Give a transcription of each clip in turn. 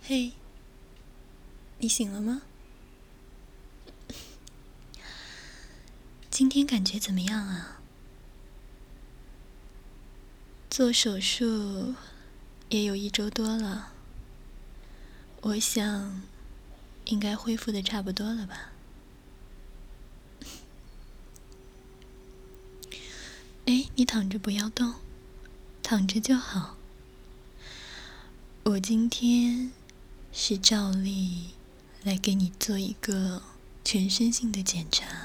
嘿，你醒了吗？今天感觉怎么样啊？做手术也有1周多了，我想应该恢复的差不多了吧。你躺着不要动，躺着就好。我今天是照例来给你做一个全身性的检查，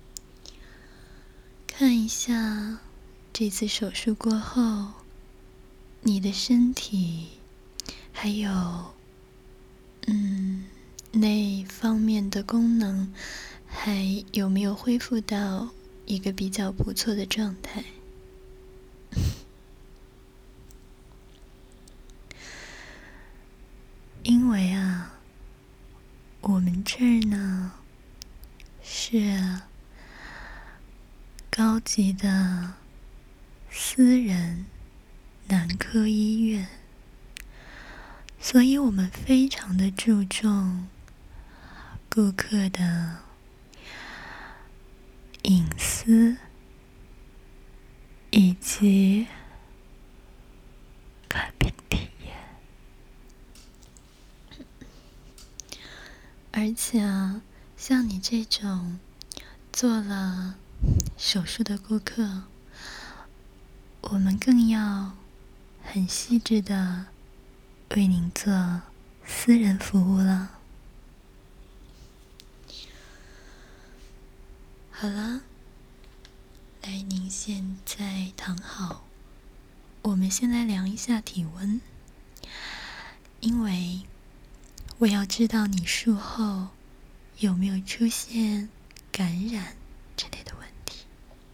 看一下这次手术过后你的身体还有那方面的功能还有没有恢复到一个比较不错的状态。因为我们这儿呢是高级的私人男科医院，所以我们非常的注重顾客的隐私以及看病体验。而且像你这种做了手术的顾客，我们更要很细致的为您做私人服务了。好了，来，您现在躺好，我们先来量一下体温，因为我要知道你术后有没有出现感染之类的问题。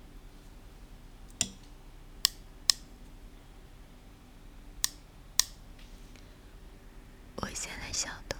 我先来消毒。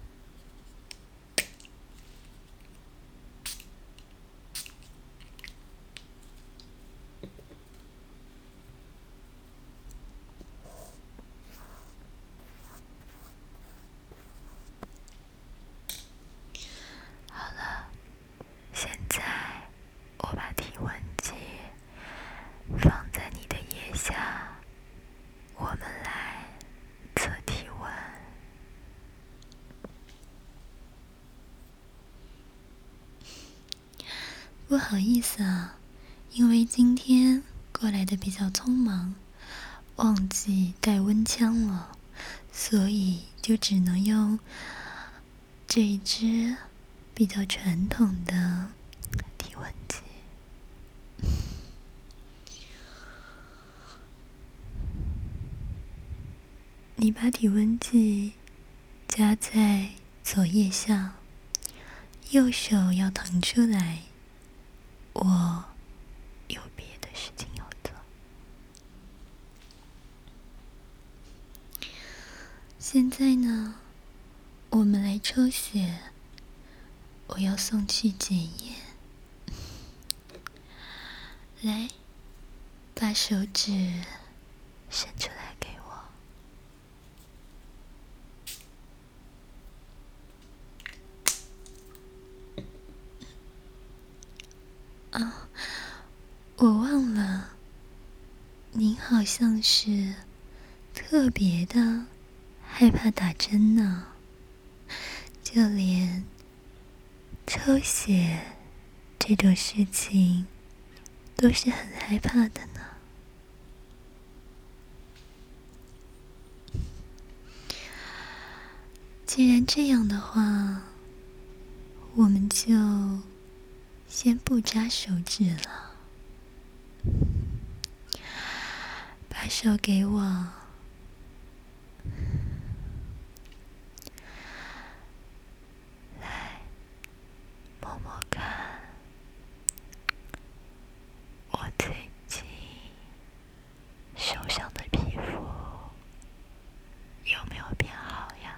好了，现在我把体温计放在你的腋下，我们来测体温。不好意思因为今天过来的比较匆忙，忘记带温枪了，所以就只能用这一支比较传统的体温计。你把体温计夹在左腋下，右手要腾出来，我有别的事情要做。现在呢，我们来抽血，我要送去检验。来，把手指伸出来给我。我忘了，您好像是特别的害怕打针呢，就连抽血这种事情都是很害怕的呢。既然这样的话，我们就先不扎手指了。把手给我，来摸摸看，我最近手上的皮肤有没有变好呀？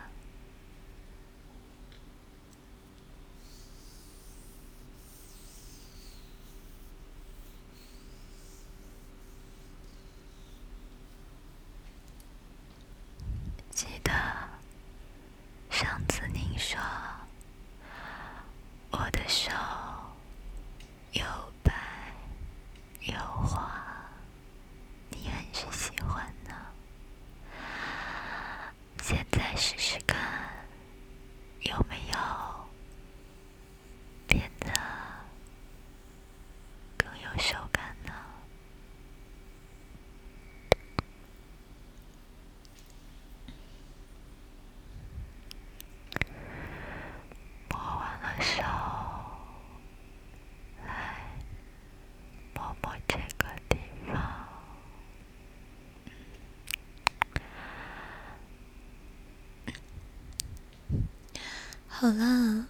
好了，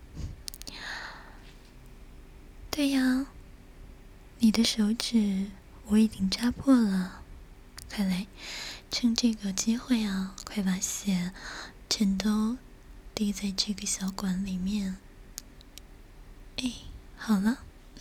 对呀，你的手指我已经扎破了，快来，趁这个机会啊，快把血全都滴在这个小管里面。哎，好了，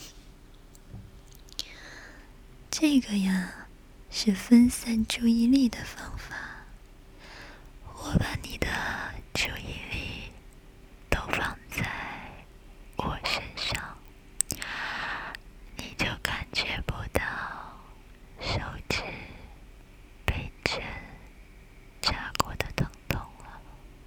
这个呀是分散注意力的方法。我把你的注意力都放在我身上，你就感觉不到手指被针扎过的疼痛了。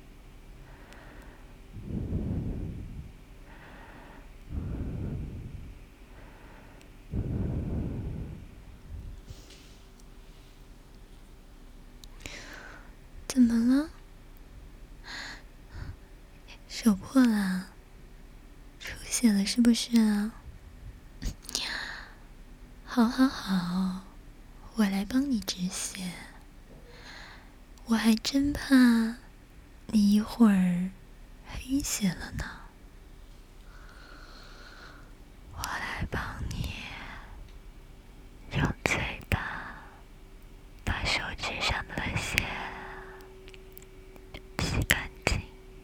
怎么了？手破了，出血了是不是啊？好好好，我来帮你止血。我还真怕你一会儿晕血了呢。我来帮你用嘴巴把手指上的血洗干净。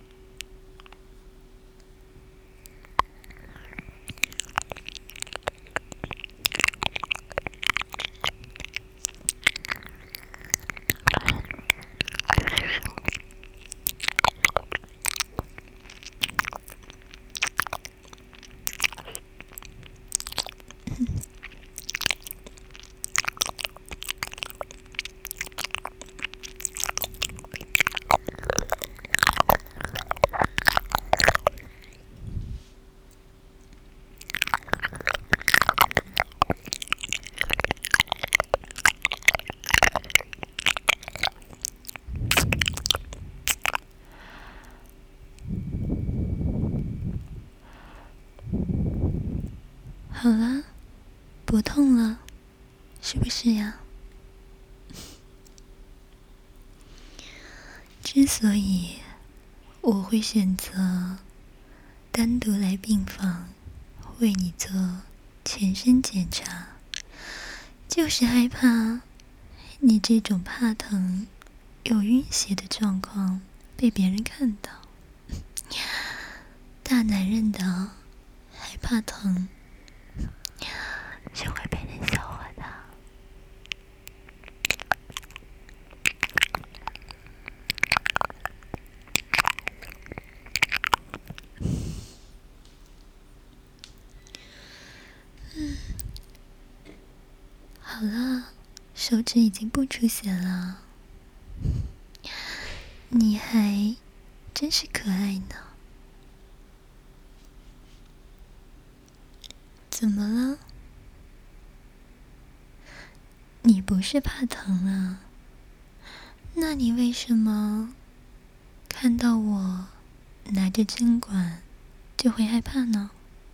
好了，不痛了，是不是呀？之所以我会选择单独来病房为你做全身检查，就是害怕你这种怕疼有晕血的状况被别人看到。大男人的害怕疼是会被人笑话的。好了，手指已经不出血了，你还真是可爱呢。怎么了？你不是怕疼啊？那你为什么看到我拿着针管就会害怕呢？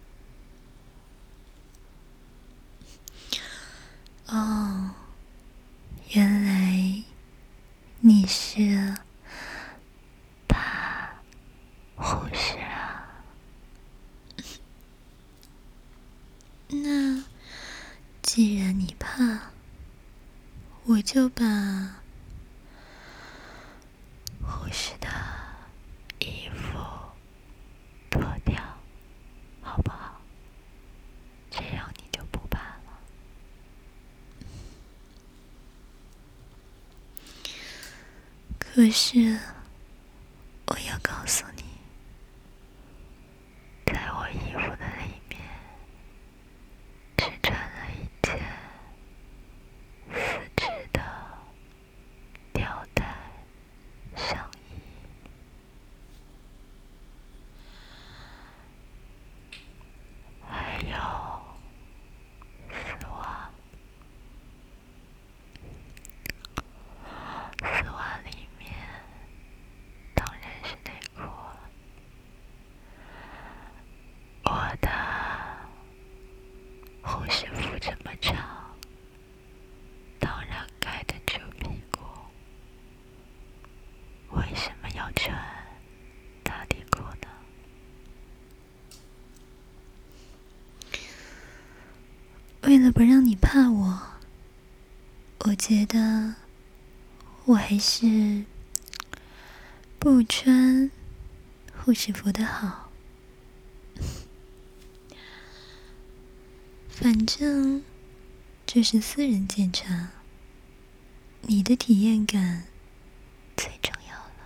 哦，原来你是怕护士啊。那既然你怕，我就把护士的衣服脱掉，好不好？这样你就不怕了。可是，我要告诉你，在我衣服的里面只穿了一件丝质的吊带上衣，还有丝袜。丝袜里面了不让你怕我觉得我还是不穿护士服的好。反正这是私人检查，你的体验感最重要了。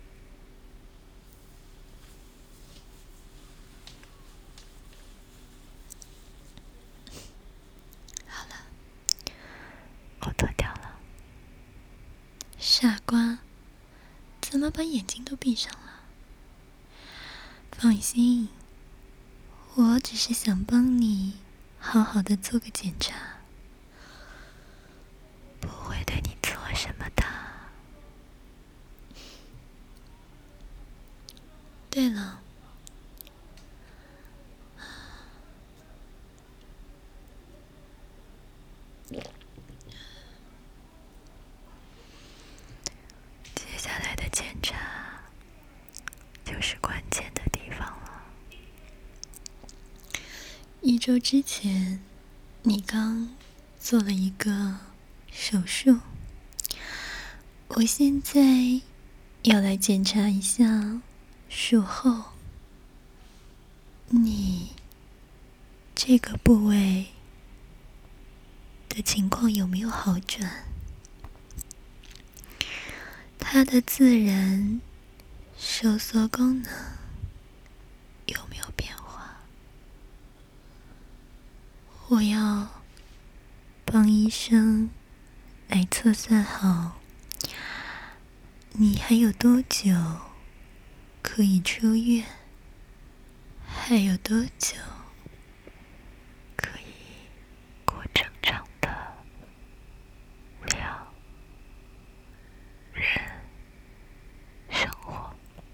好了，我脱掉了。傻瓜，怎么把眼睛都闭上了？放心，我只是想帮你好好的做个检查，不会对你做什么的。对了，接下来的检查就是关键的地方了。1周之前，你刚做了一个手术，我现在要来检查一下术后你这个部位的情况有没有好转，它的自然收缩功能有没有变化。我要帮医生来测算好你还有多久可以出院，还有多久可以过正常的两人生活。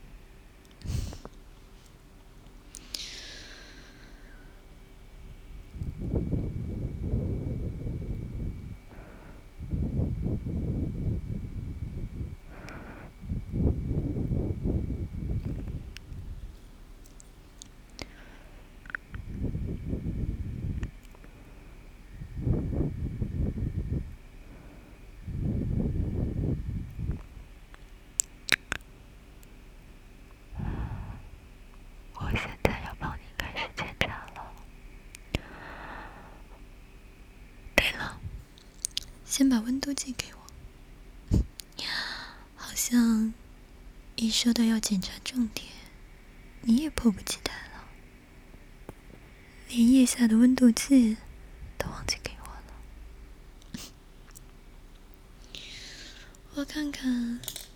我现在要帮你开始检查了。对了，先把温度计给我。好像一说到要检查重点，你也迫不及待了，连腋下的温度计都忘记给我了。我看看，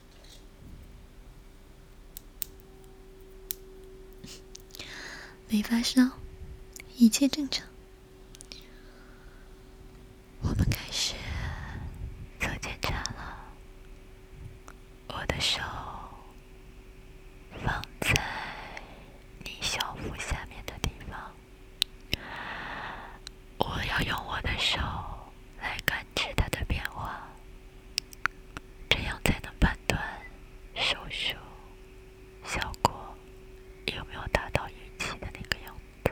没发烧，一切正常。我们开始做检查了。我的手放在你小腹下面的地方，我要用我的手来感知它的变化，这样才能判断手术效果有没有达到预期的那个样子。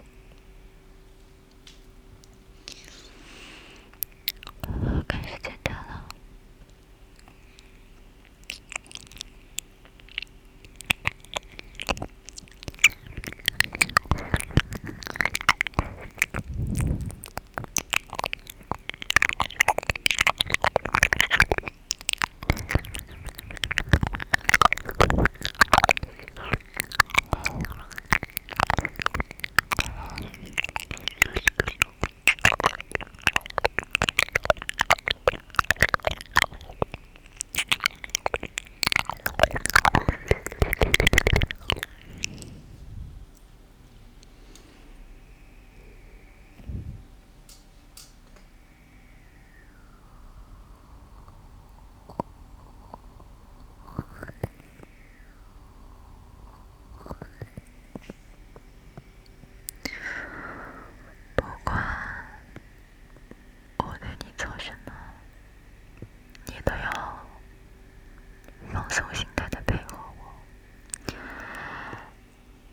开始检查了。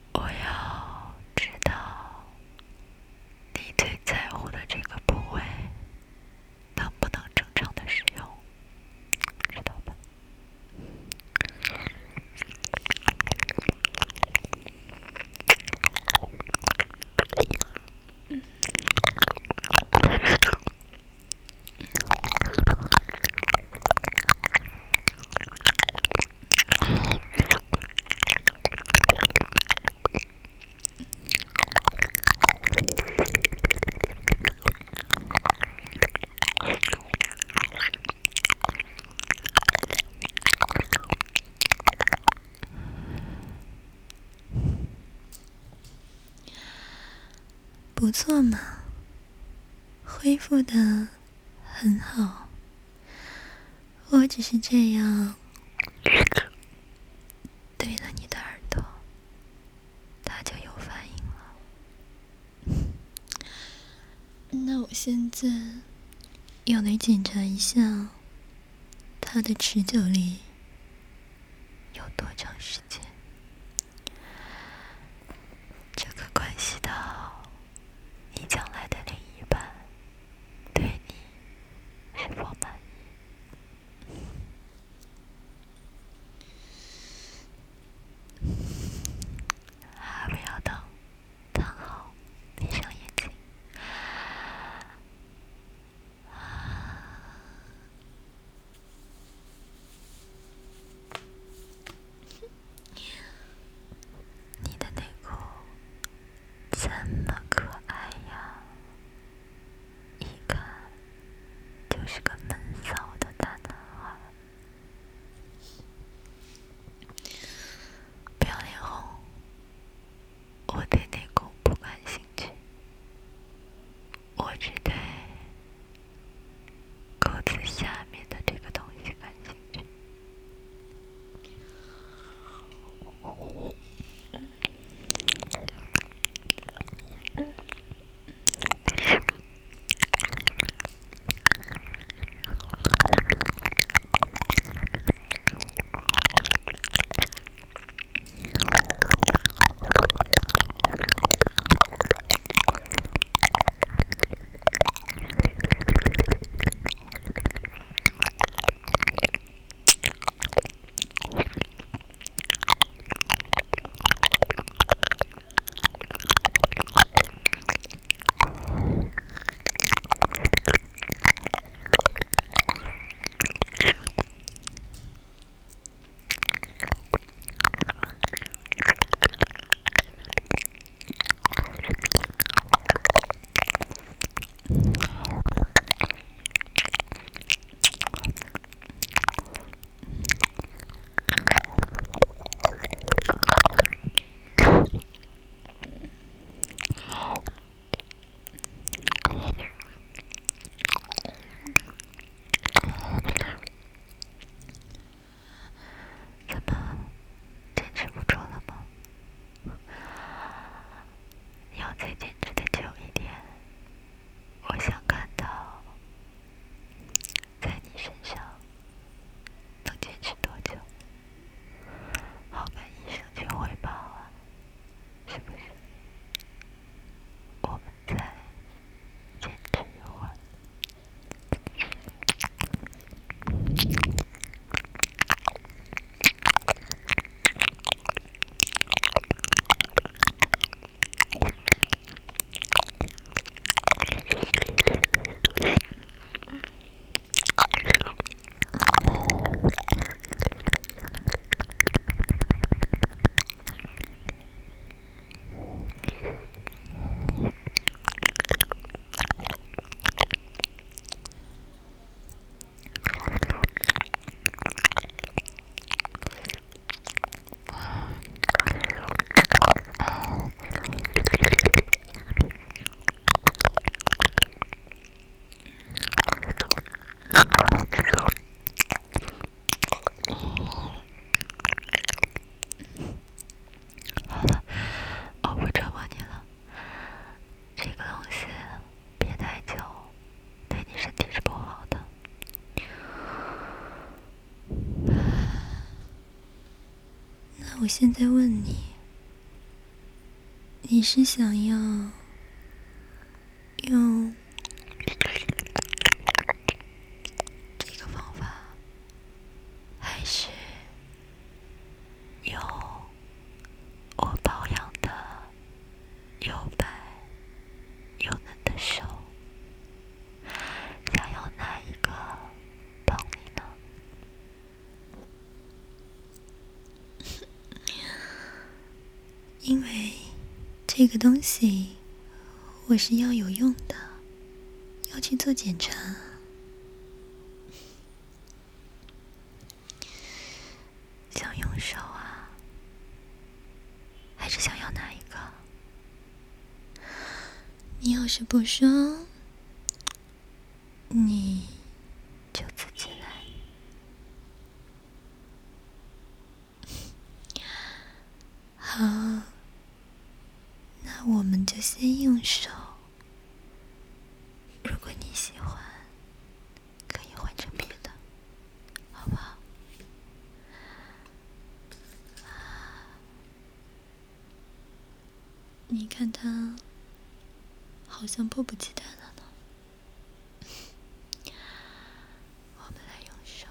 这个部位不错嘛，恢复得很好。我只是这样对了你的耳朵，它就有反应了。那我现在要来检查一下它的持久力有多长时间，这个关系到你将来的另一半对你是否满意。还不要等，躺好，闭上眼睛。你的内裤这么可爱呀，一看就是个闷骚的大男孩。不要脸红，我对内裤不感兴趣，我只对裤子下面的这个东西感兴趣。我现在问你，你是想要用这个方法，还是用我保养的又白又嫩的手？想要哪一个帮你呢？因为这个东西我是要有用的，要去做检查。想用手啊，还是想要哪一个？ 你要是不说，你就自己来。好，那我们就先用手。如果你喜欢，可以换成别的，好不好？你看他好像迫不及待了呢。我们来用手。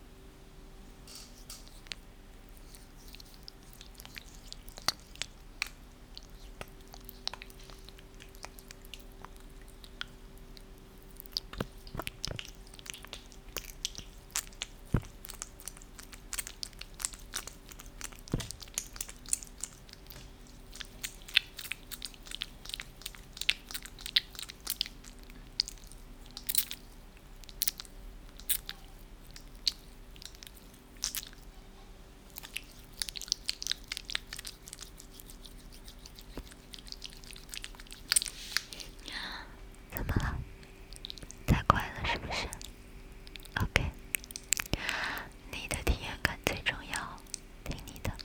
怎么了？太快了是不是 ？OK， 你的体验感最重要，听你的。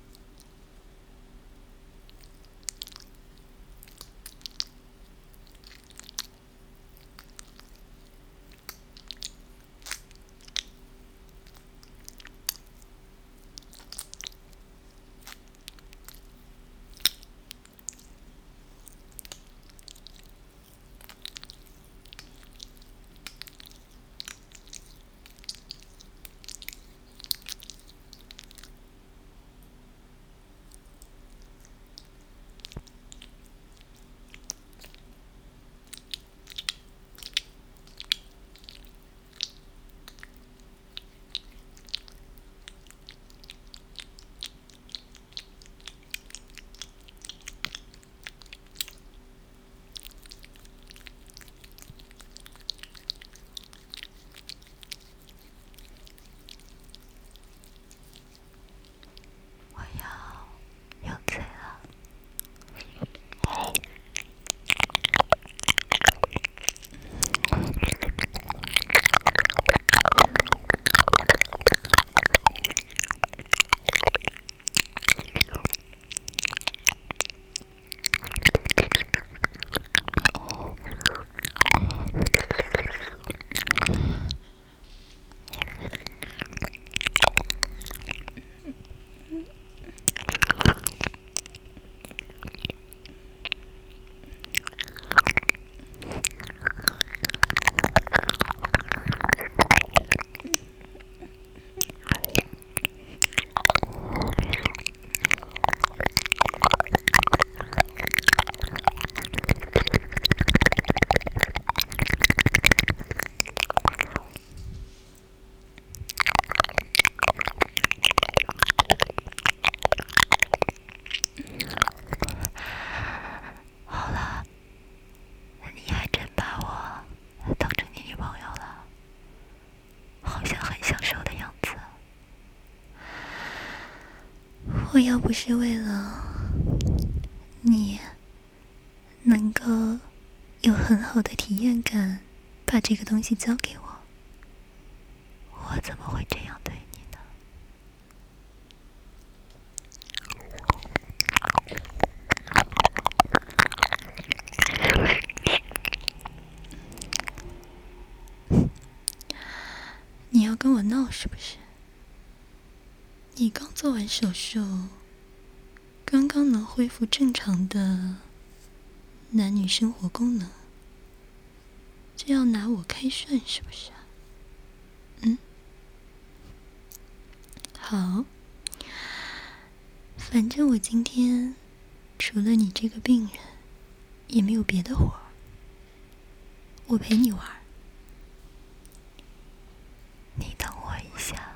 我要用嘴了。好了，你还真把我当成你女朋友了，好像很享受的样子。我要不是为了你能够有很好的体验感，把这个东西交给我，我怎么会这样对你呢？你要跟我闹是不是？你刚做完手术，刚刚能恢复正常的男女生活功能，就要拿我开涮是不是啊？好，反正我今天除了你这个病人，也没有别的活儿，我陪你玩儿。你等我一下。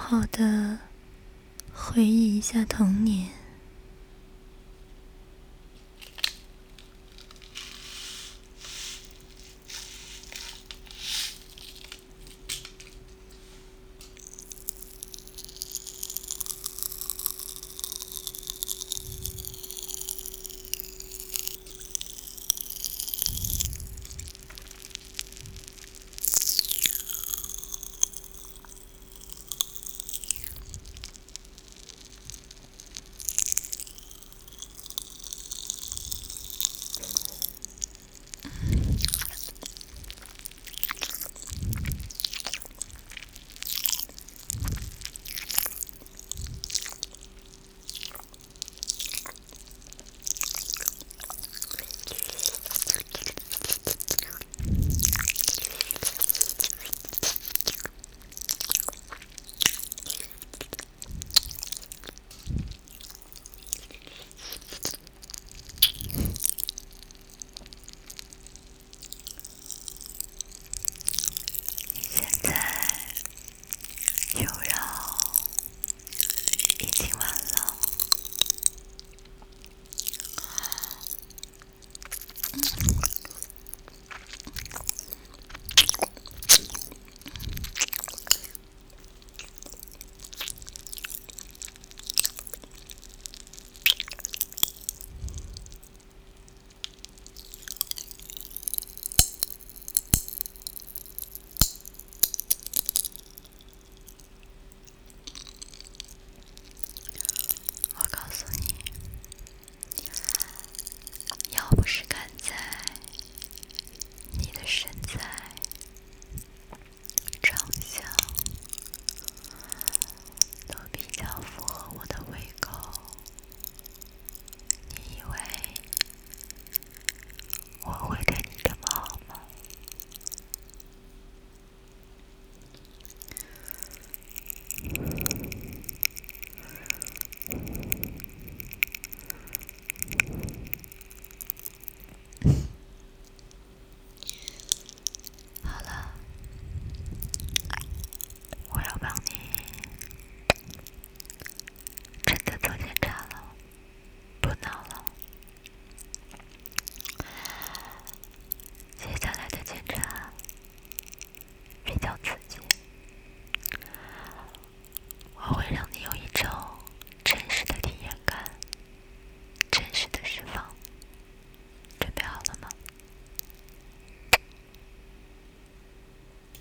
好的回忆一下童年。